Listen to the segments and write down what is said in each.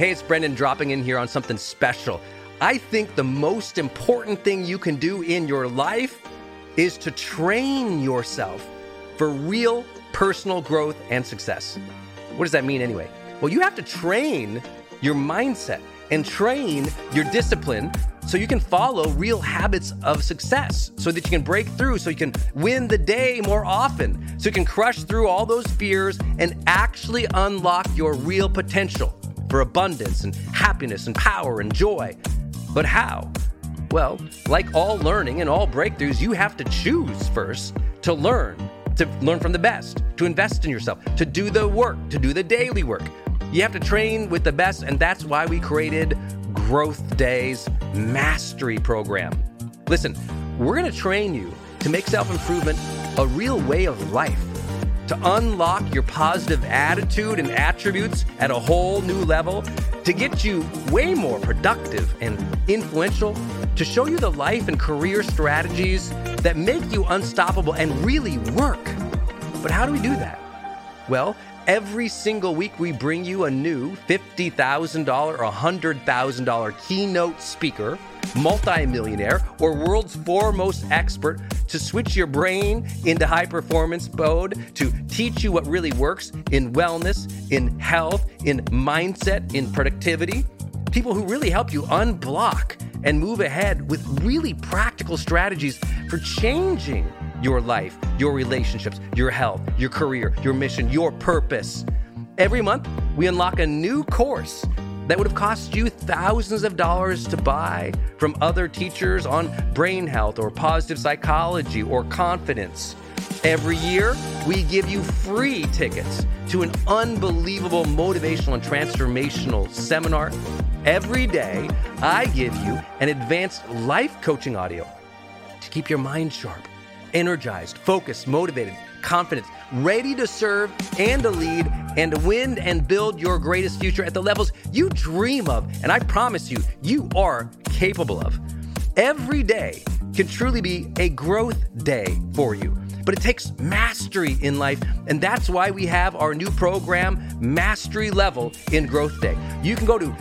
Hey, it's Brendan dropping in here on something special. I think the most important thing you can do in your life is to train yourself for real personal growth and success. What does that mean anyway? Well, you have to train your mindset and train your discipline so you can follow real habits of success, so that you can break through, so you can win the day more often, so you can crush through all those fears and actually unlock your real potential for abundance and happiness and power and joy. But how? Well, like all learning and all breakthroughs, you have to choose first to learn from the best, to invest in yourself, to do the work, to do the daily work. You have to train with the best, and that's why we created Growth Day's Mastery Program. Listen, we're going to train you to make self-improvement a real way of life, to unlock your positive attitude and attributes at a whole new level, to get you way more productive and influential, to show you the life and career strategies that make you unstoppable and really work. But how do we do that? Well, every single week we bring you a new $50,000 or $100,000 keynote speaker, multimillionaire, or world's foremost expert to switch your brain into high performance mode, to teach you what really works in wellness, in health, in mindset, in productivity. People who really help you unblock and move ahead with really practical strategies for changing your life, your relationships, your health, your career, your mission, your purpose. Every month, we unlock a new course that would have cost you thousands of dollars to buy from other teachers on brain health or positive psychology or confidence. Every year, we give you free tickets to an unbelievable motivational and transformational seminar. Every day, I give you an advanced life coaching audio to keep your mind sharp, energized, focused, motivated, confident, ready to serve and to lead and to win and build your greatest future at the levels you dream of. And I promise you, you are capable of. Every day can truly be a growth day for you. But it takes mastery in life, and that's why we have our new program, Mastery Level in Growth Day. You can go to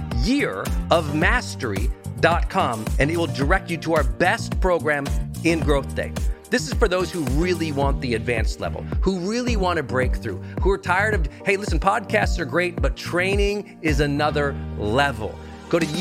yearofmastery.com, and it will direct you to our best program in Growth Day. This is for those who really want the advanced level, who really want to break through, who are tired of, hey, listen, podcasts are great, but training is another level. Go to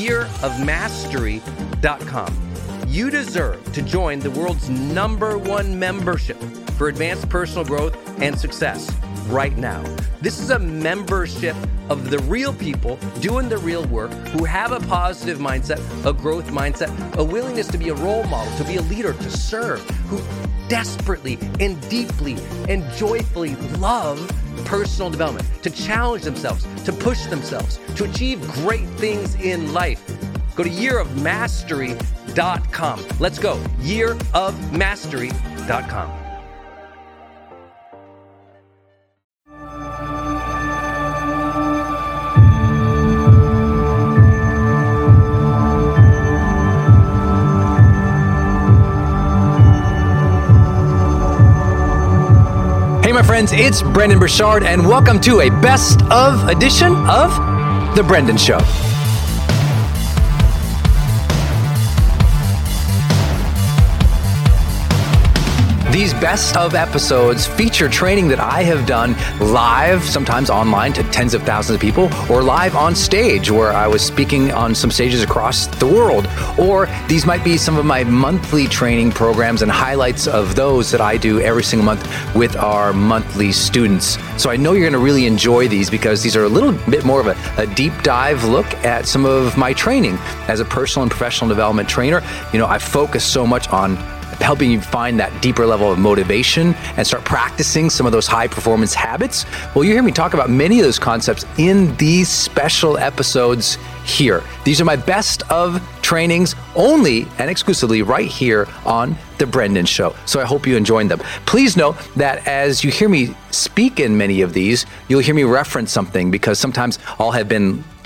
yearofmastery.com. You deserve to join the world's #1 membership for advanced personal growth and success right now. This is a membership of the real people doing the real work, who have a positive mindset, a growth mindset, a willingness to be a role model, to be a leader, to serve, who desperately and deeply and joyfully love personal development, to challenge themselves, to push themselves, to achieve great things in life. Go to yearofmastery.com. Let's go. yearofmastery.com. Hey, my friends, it's Brendon Burchard, and welcome to a best of edition of The Brendan Show. These best of episodes feature training that I have done live, sometimes online to tens of thousands of people, or live on stage where I was speaking on some stages across the world. Or these might be some of my monthly training programs and highlights of those that I do every single month with our monthly students. So I know you're going to really enjoy these because these are a little bit more of a deep dive look at some of my training as a personal and professional development trainer. You know, I focus so much on helping you find that deeper level of motivation and start practicing some of those high performance habits. Well, you hear me talk about many of those concepts in these special episodes here. These are my best of trainings only and exclusively right here on The Brendan Show. So I hope you enjoyed them. Please know that as you hear me speak in many of these, you'll hear me reference something because sometimes I'll have been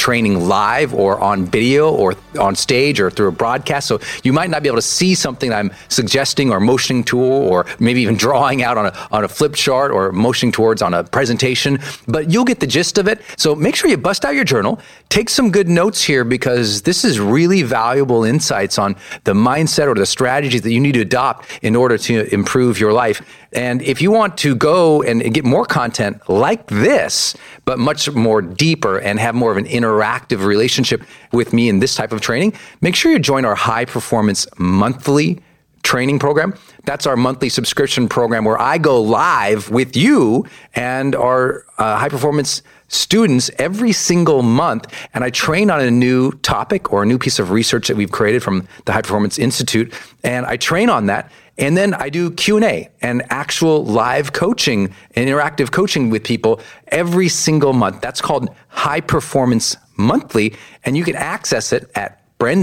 training live or on video or on stage or through a broadcast. So you might not be able to see something I'm suggesting or motioning to, or maybe even drawing out on a flip chart or motioning towards on a presentation, but you'll get the gist of it. So make sure you bust out your journal, take some good notes here, because this is really valuable insights on the mindset or the strategies that you need to adopt in order to improve your life. And if you want to go and get more content like this, but much more deeper and have more of an interactive relationship with me in this type of training, make sure you join our High Performance Monthly training program. That's our monthly subscription program where I go live with you and our high performance students every single month, and I train on a new topic or a new piece of research that we've created from the High Performance Institute, and I train on that. And then I do Q&A and actual live coaching and interactive coaching with people every single month. That's called High Performance Monthly, and you can access it at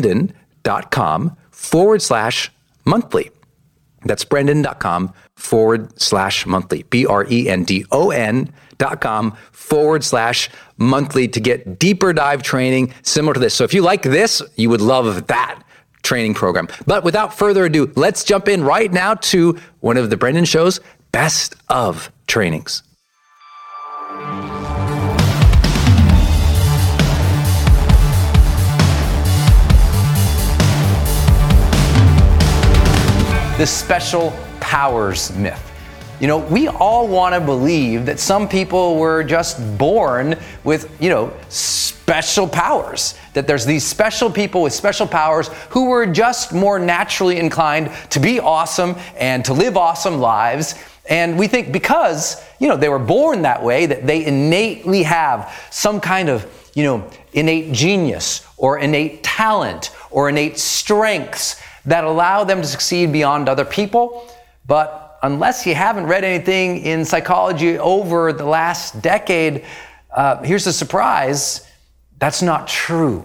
brendon.com/monthly. That's brendon.com/monthly, BRENDON.com/monthly to get deeper dive training similar to this. So if you like this, you would love that training program. But without further ado, let's jump in right now to one of the Brendon Show's best of trainings. The special powers myth. You know, we all want to believe that some people were just born with, special powers, that there's these special people with special powers who were just more naturally inclined to be awesome and to live awesome lives. And we think because, they were born that way, that they innately have some kind of, innate genius or innate talent or innate strengths that allow them to succeed beyond other people. But unless you haven't read anything in psychology over the last decade, here's the surprise: that's not true.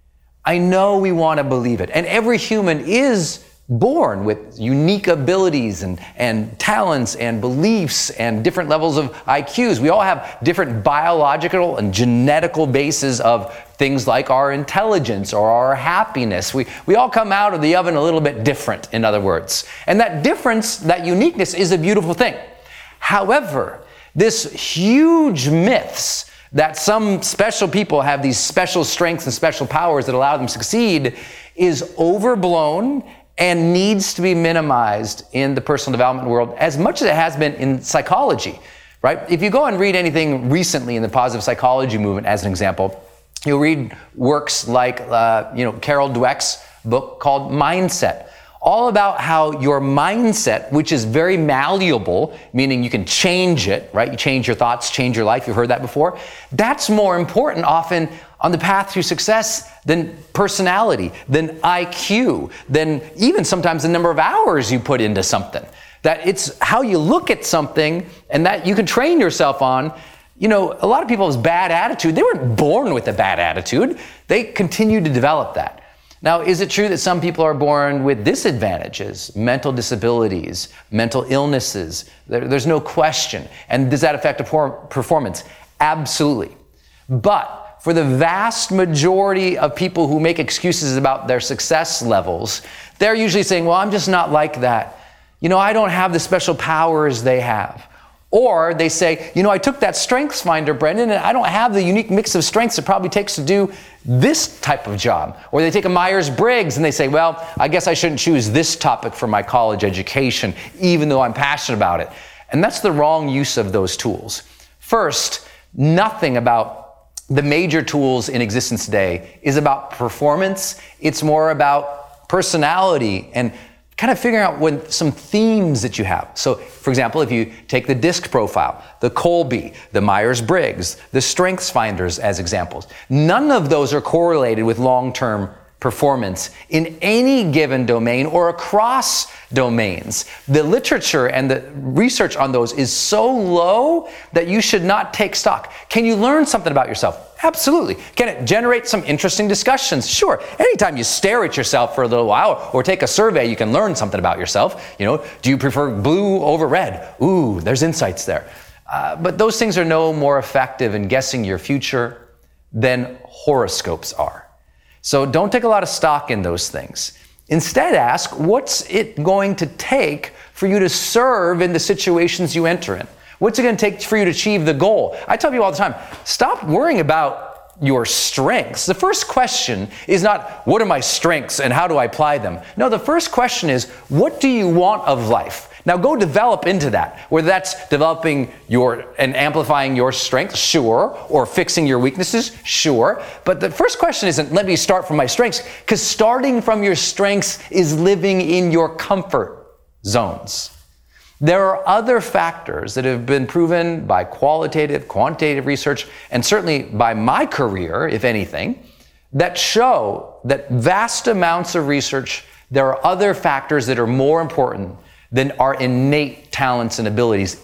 I know we want to believe it. And every human is born with unique abilities and talents and beliefs and different levels of IQs. We all have different biological and genetical bases of things like our intelligence or our happiness. We all come out of the oven a little bit different, in other words. And that difference, that uniqueness, is a beautiful thing. However, this huge myths that some special people have these special strengths and special powers that allow them to succeed is overblown and needs to be minimized in the personal development world as much as it has been in psychology, right? If you go and read anything recently in the positive psychology movement, as an example, you'll read works like, Carol Dweck's book called Mindset, all about how your mindset, which is very malleable, meaning you can change it, right? You change your thoughts, change your life. You've heard that before. That's more important often on the path to success than personality, than IQ, than even sometimes the number of hours you put into something. That it's how you look at something and that you can train yourself on. A lot of people's bad attitude, they weren't born with a bad attitude. They continue to develop that. Now, is it true that some people are born with disadvantages, mental disabilities, mental illnesses? There's no question. And does that affect performance? Absolutely. But for the vast majority of people who make excuses about their success levels, they're usually saying, well, I'm just not like that. I don't have the special powers they have. Or they say, I took that Strengths Finder, Brendon, and I don't have the unique mix of strengths it probably takes to do this type of job. Or they take a Myers-Briggs and they say, well, I guess I shouldn't choose this topic for my college education, even though I'm passionate about it. And that's the wrong use of those tools. First, nothing about the major tools in existence today is about performance. It's more about personality and kind of figuring out some themes that you have. So, for example, if you take the DISC profile, the Kolbe, the Myers-Briggs, the Strengths Finders as examples, none of those are correlated with long-term performance in any given domain or across domains. The literature and the research on those is so low that you should not take stock. Can you learn something about yourself? Absolutely. Can it generate some interesting discussions? Sure. Anytime you stare at yourself for a little while or take a survey, you can learn something about yourself. Do you prefer blue over red? Ooh, there's insights there. But those things are no more effective in guessing your future than horoscopes are. So don't take a lot of stock in those things. Instead, ask, what's it going to take for you to serve in the situations you enter in? What's it going to take for you to achieve the goal? I tell people all the time, stop worrying about your strengths. The first question is not, what are my strengths and how do I apply them? No, the first question is, what do you want of life? Now go develop into that, whether that's developing and amplifying your strengths, sure, or fixing your weaknesses, sure. But the first question isn't, let me start from my strengths, because starting from your strengths is living in your comfort zones. There are other factors that have been proven by qualitative, quantitative research, and certainly by my career, if anything, that show that vast amounts of research, there are other factors that are more important than our innate talents and abilities,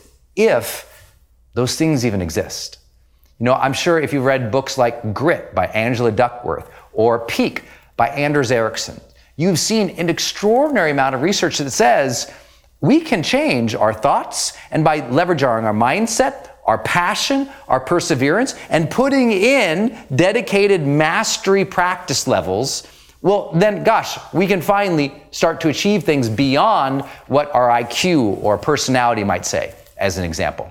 if those things even exist. You know, I'm sure if you've read books like Grit by Angela Duckworth or Peak by Anders Ericsson, you've seen an extraordinary amount of research that says we can change our thoughts, and by leveraging our mindset, our passion, our perseverance, and putting in dedicated mastery practice levels, well, then, gosh, we can finally start to achieve things beyond what our IQ or personality might say, as an example.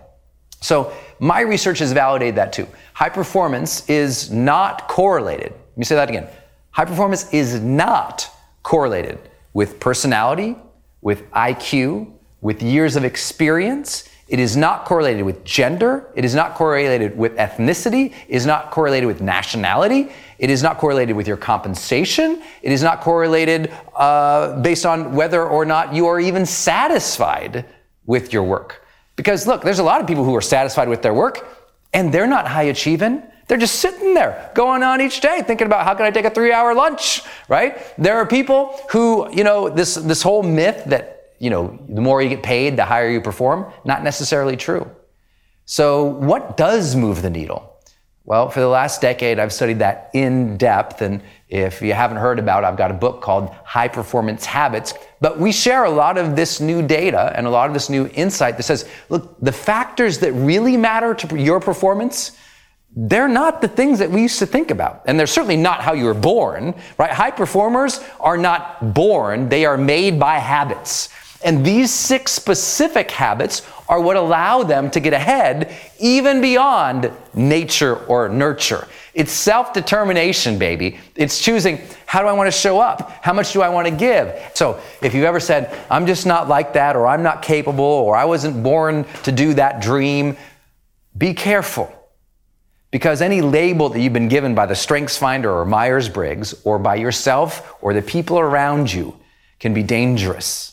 So my research has validated that too. High performance is not correlated. Let me say that again. High performance is not correlated with personality, with IQ, with years of experience. It is not correlated with gender. It is not correlated with ethnicity. It is not correlated with nationality. It is not correlated with your compensation. It is not correlated based on whether or not you are even satisfied with your work. Because look, there's a lot of people who are satisfied with their work and they're not high achieving. They're just sitting there going on each day thinking about how can I take a 3-hour lunch, right? There are people who, this whole myth that, the more you get paid, the higher you perform, not necessarily true. So what does move the needle? Well, for the last decade, I've studied that in depth. And if you haven't heard about it, I've got a book called High Performance Habits. But we share a lot of this new data and a lot of this new insight that says, look, the factors that really matter to your performance, they're not the things that we used to think about. And they're certainly not how you were born, right? High performers are not born. They are made by habits. And these 6 specific habits are what allow them to get ahead even beyond nature or nurture. It's self-determination, baby. It's choosing, how do I want to show up? How much do I want to give? So if you've ever said, I'm just not like that, or I'm not capable, or I wasn't born to do that dream, be careful. Because any label that you've been given by the StrengthsFinder or Myers-Briggs, or by yourself or the people around you, can be dangerous.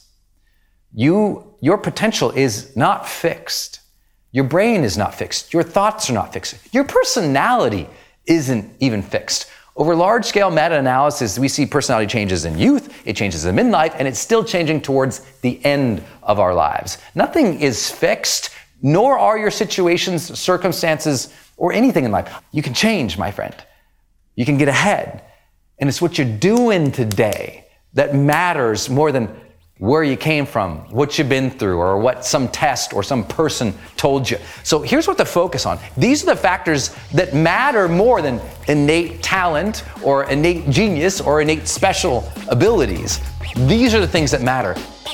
Your potential is not fixed. Your brain is not fixed. Your thoughts are not fixed. Your personality isn't even fixed. Over large-scale meta-analysis, we see personality changes in youth, it changes in midlife, and it's still changing towards the end of our lives. Nothing is fixed, nor are your situations, circumstances, or anything in life. You can change, my friend. You can get ahead. And it's what you're doing today that matters more than where you came from, what you've been through, or what some test or some person told you. So here's what to focus on. These are the factors that matter more than innate talent or innate genius or innate special abilities. These are the things that matter.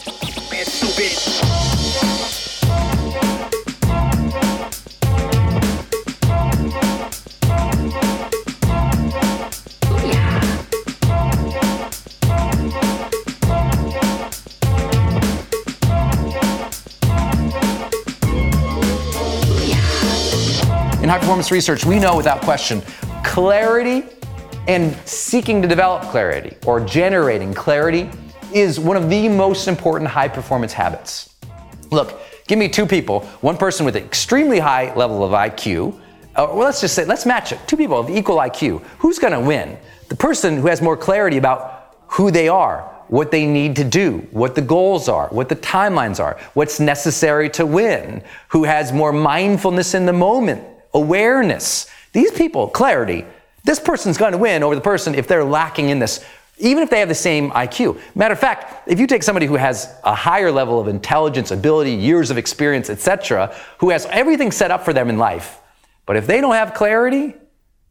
In high-performance research, we know without question, clarity and seeking to develop clarity or generating clarity is one of the most important high-performance habits. Look, give me 2 people, one person with an extremely high level of IQ, let's match it, 2 people of equal IQ. Who's going to win? The person who has more clarity about who they are, what they need to do, what the goals are, what the timelines are, what's necessary to win, who has more mindfulness in the moment, awareness. These people, clarity, this person's going to win over the person if they're lacking in this, even if they have the same IQ. Matter of fact, if you take somebody who has a higher level of intelligence, ability, years of experience, etc., who has everything set up for them in life, but if they don't have clarity,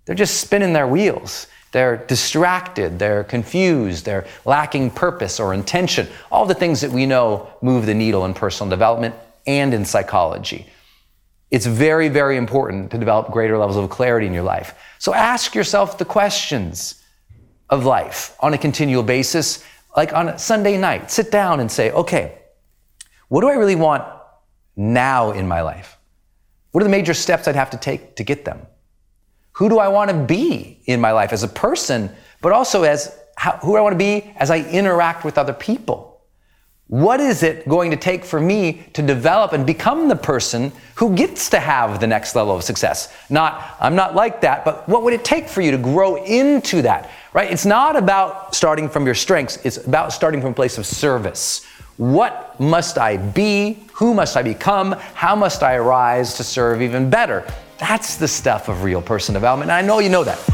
they're just spinning their wheels. They're distracted, they're confused, they're lacking purpose or intention, all the things that we know move the needle in personal development and in psychology. It's very, very important to develop greater levels of clarity in your life. So ask yourself the questions of life on a continual basis, like on a Sunday night. Sit down and say, okay, what do I really want now in my life? What are the major steps I'd have to take to get them? Who do I want to be in my life as a person, but also as who I want to be as I interact with other people? What is it going to take for me to develop and become the person who gets to have the next level of success? I'm not like that, but what would it take for you to grow into that, right? It's not about starting from your strengths. It's about starting from a place of service. What must I be? Who must I become? How must I arise to serve even better? That's the stuff of real personal development, and I know you know that.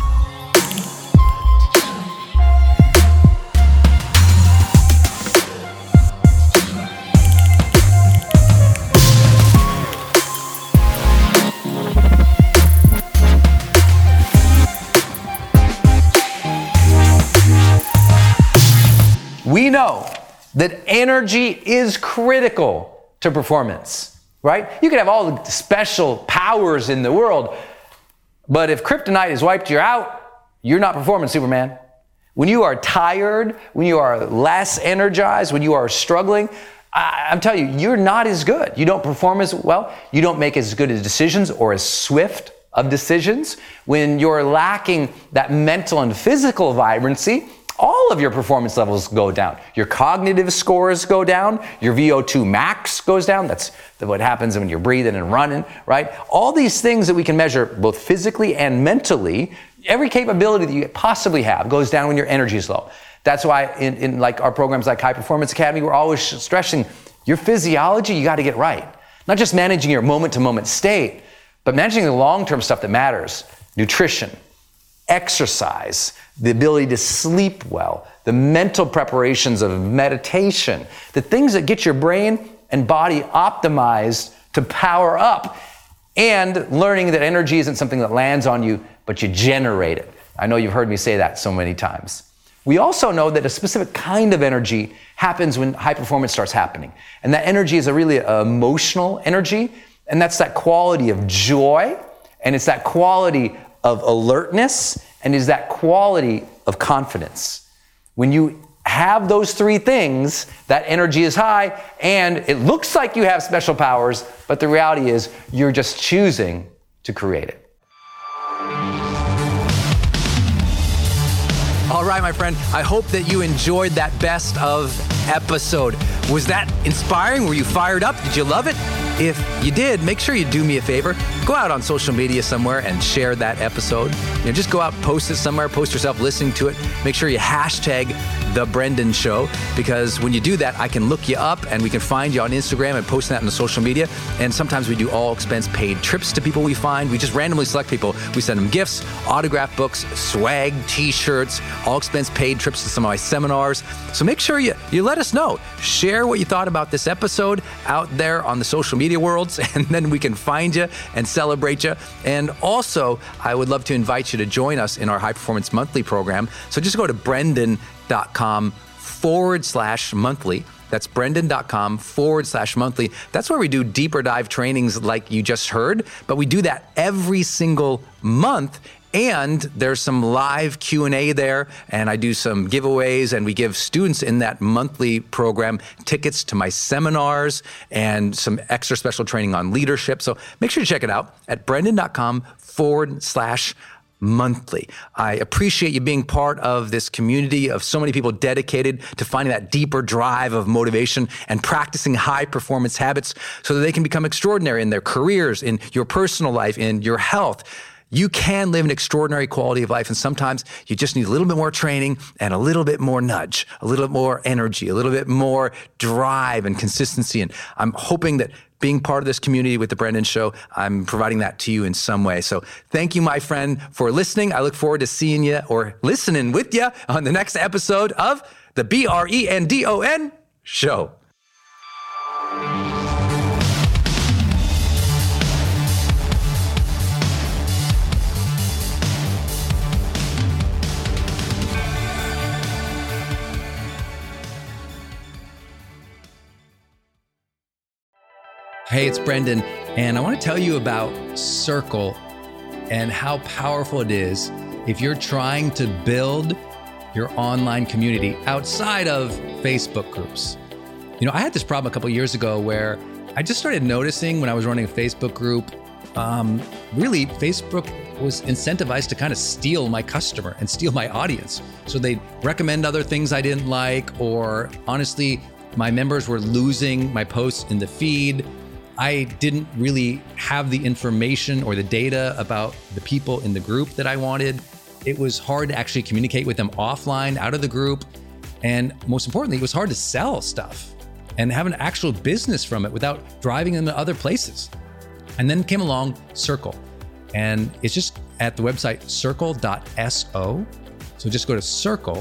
We know that energy is critical to performance, right? You can have all the special powers in the world, but if kryptonite has wiped you out, you're not performing, Superman. When you are tired, when you are less energized, when you are struggling, I'm telling you, you're not as good. You don't perform as well. You don't make as good as decisions or as swift of decisions. When you're lacking that mental and physical vibrancy, all of your performance levels go down. Your cognitive scores go down. Your VO2 max goes down. That's what happens when you're breathing and running, right? All these things that we can measure both physically and mentally, every capability that you possibly have goes down when your energy is low. That's why in like our programs like High Performance Academy, we're always stressing your physiology, you got to get right. Not just managing your moment-to-moment state, but managing the long-term stuff that matters. Nutrition, exercise, the ability to sleep well, the mental preparations of meditation, the things that get your brain and body optimized to power up, and learning that energy isn't something that lands on you, but you generate it. I know you've heard me say that so many times. We also know that a specific kind of energy happens when high performance starts happening. And that energy is a really emotional energy, and that's that quality of joy, and it's that quality of alertness, and is that quality of confidence. When you have those three things, that energy is high, and it looks like you have special powers, but the reality is you're just choosing to create it. All right, my friend, I hope that you enjoyed that best of episode. Was that inspiring? Were you fired up? Did you love it? If you did, make sure you do me a favor. Go out on social media somewhere and share that episode. Just go out, post it somewhere, post yourself listening to it. Make sure you hashtag The Brendan Show, because when you do that, I can look you up and we can find you on Instagram and post that on the social media. And sometimes we do all expense paid trips to people we find. We just randomly select people. We send them gifts, autographed books, swag, t-shirts, all expense paid trips to some of my seminars. So make sure you let us know. Share what you thought about this episode out there on the social media worlds, and then we can find you and celebrate you. And also, I would love to invite you to join us in our High Performance Monthly program. So just go to brendan.com/monthly. That's brendan.com/monthly. That's where we do deeper dive trainings like you just heard, but we do that every single month. And there's some live Q&A there, and I do some giveaways, and we give students in that monthly program tickets to my seminars and some extra special training on leadership. So make sure to check it out at brendan.com/monthly. I appreciate you being part of this community of so many people dedicated to finding that deeper drive of motivation and practicing high performance habits so that they can become extraordinary in their careers, in your personal life, in your health. You can live an extraordinary quality of life, and sometimes you just need a little bit more training and a little bit more nudge, a little bit more energy, a little bit more drive and consistency. And I'm hoping that being part of this community with The Brendan Show, I'm providing that to you in some way. So thank you, my friend, for listening. I look forward to seeing you or listening with you on the next episode of the BRENDON Show. Hey, it's Brendan, and I want to tell you about Circle and how powerful it is if you're trying to build your online community outside of Facebook groups. You know, I had this problem a couple years ago where I just started noticing when I was running a Facebook group, really Facebook was incentivized to kind of steal my customer and steal my audience. So they'd recommend other things I didn't like, or honestly, my members were losing my posts in the feed. I didn't really have the information or the data about the people in the group that I wanted. It was hard to actually communicate with them offline, out of the group. And most importantly, it was hard to sell stuff and have an actual business from it without driving them to other places. And then came along Circle. And it's just at the website circle.so. So just go to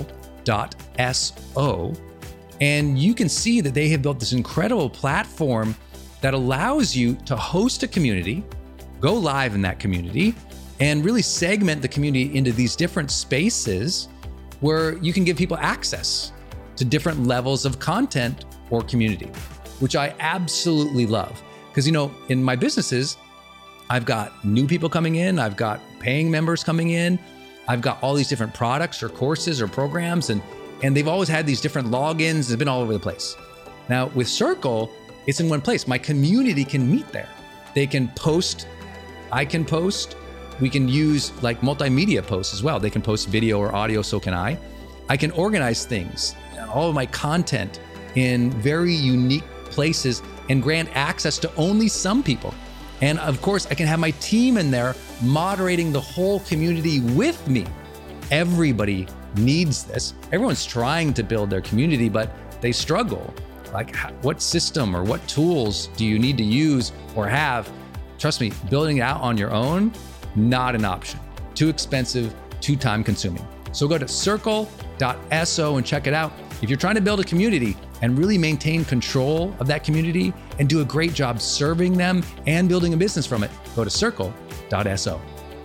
circle.so. And you can see that they have built this incredible platform that allows you to host a community, go live in that community, and really segment the community into these different spaces where you can give people access to different levels of content or community, which I absolutely love. Because, you know, in my businesses, I've got new people coming in, I've got paying members coming in, I've got all these different products or courses or programs, and they've always had these different logins. They've been all over the place. Now with Circle, it's in one place. My community can meet there. They can post, I can post. We can use like multimedia posts as well. They can post video or audio, so can I. I can organize things, all of my content in very unique places and grant access to only some people. And of course, I can have my team in there moderating the whole community with me. Everybody needs this. Everyone's trying to build their community, but they struggle. Like, what system or what tools do you need to use or have? Trust me, building it out on your own, not an option. Too expensive, too time consuming. So go to circle.so and check it out. If you're trying to build a community and really maintain control of that community and do a great job serving them and building a business from it, go to circle.so.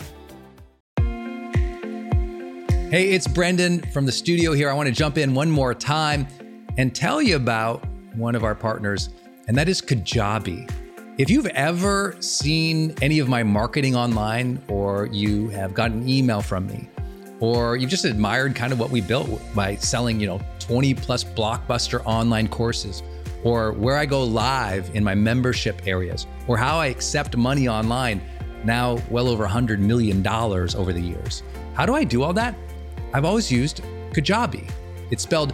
Hey, it's Brendan from the studio here. I want to jump in one more time and tell you about one of our partners, and that is Kajabi. If you've ever seen any of my marketing online, or you have gotten an email from me, or you've just admired kind of what we built by selling, 20 plus blockbuster online courses, or where I go live in my membership areas, or how I accept money online, now well over $100 million over the years. How do I do all that? I've always used Kajabi. It's spelled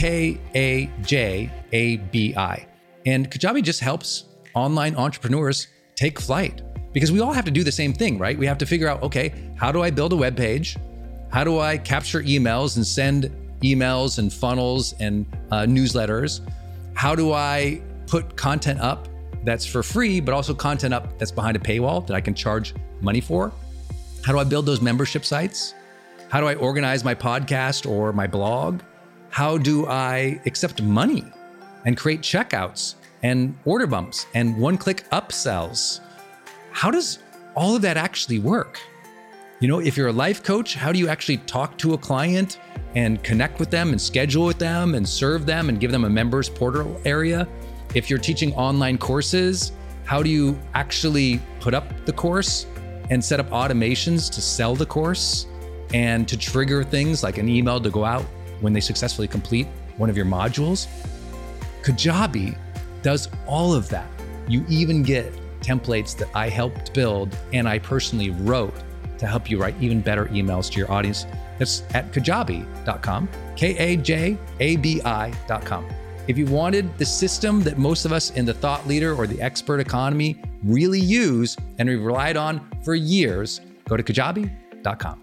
Kajabi. And Kajabi just helps online entrepreneurs take flight, because we all have to do the same thing, right? We have to figure out, okay, how do I build a web page? How do I capture emails and send emails and funnels and newsletters? How do I put content up that's for free, but also content up that's behind a paywall that I can charge money for? How do I build those membership sites? How do I organize my podcast or my blog? How do I accept money and create checkouts and order bumps and one-click upsells? How does all of that actually work? If you're a life coach, how do you actually talk to a client and connect with them and schedule with them and serve them and give them a members portal area? If you're teaching online courses, how do you actually put up the course and set up automations to sell the course and to trigger things like an email to go out when they successfully complete one of your modules? Kajabi does all of that. You even get templates that I helped build and I personally wrote to help you write even better emails to your audience. That's at kajabi.com, Kajabi.com. If you wanted the system that most of us in the thought leader or the expert economy really use and we've relied on for years, go to kajabi.com.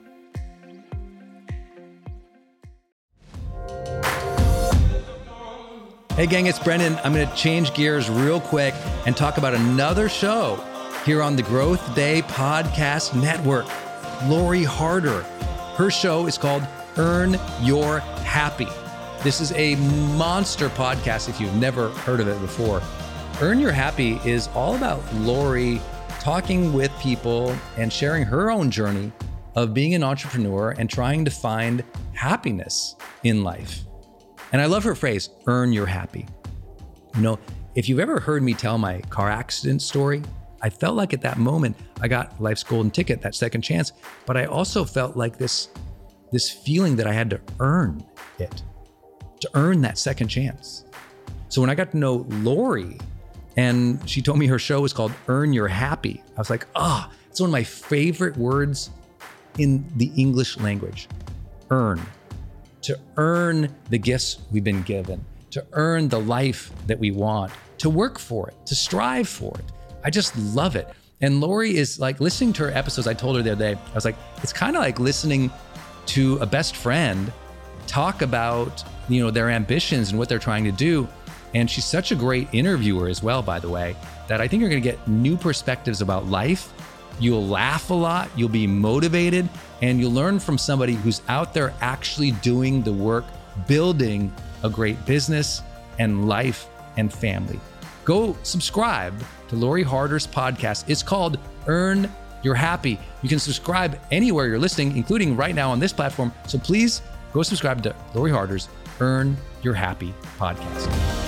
Hey gang, it's Brendan. I'm going to change gears real quick and talk about another show here on the Growth Day Podcast Network. Lori Harder. Her show is called Earn Your Happy. This is a monster podcast if you've never heard of it before. Earn Your Happy is all about Lori talking with people and sharing her own journey of being an entrepreneur and trying to find happiness in life. And I love her phrase, earn your happy. If you've ever heard me tell my car accident story, I felt like at that moment, I got life's golden ticket, that second chance, but I also felt like this feeling that I had to earn it, to earn that second chance. So when I got to know Lori, and she told me her show was called Earn Your Happy, I was like, it's one of my favorite words in the English language. Earn. To earn the gifts we've been given, to earn the life that we want, to work for it, to strive for it. I just love it. And Lori is like, listening to her episodes, I told her the other day, I was like, it's kind of like listening to a best friend talk about, their ambitions and what they're trying to do. And she's such a great interviewer as well, by the way, that I think you're going to get new perspectives about life. You'll laugh a lot, you'll be motivated, and you'll learn from somebody who's out there actually doing the work, building a great business and life and family. Go subscribe to Lori Harder's podcast. It's called Earn Your Happy. You can subscribe anywhere you're listening, including right now on this platform. So please go subscribe to Lori Harder's Earn Your Happy podcast.